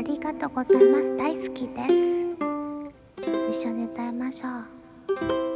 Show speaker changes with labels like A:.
A: ありがとうございます。大好きです。一緒に歌いましょう。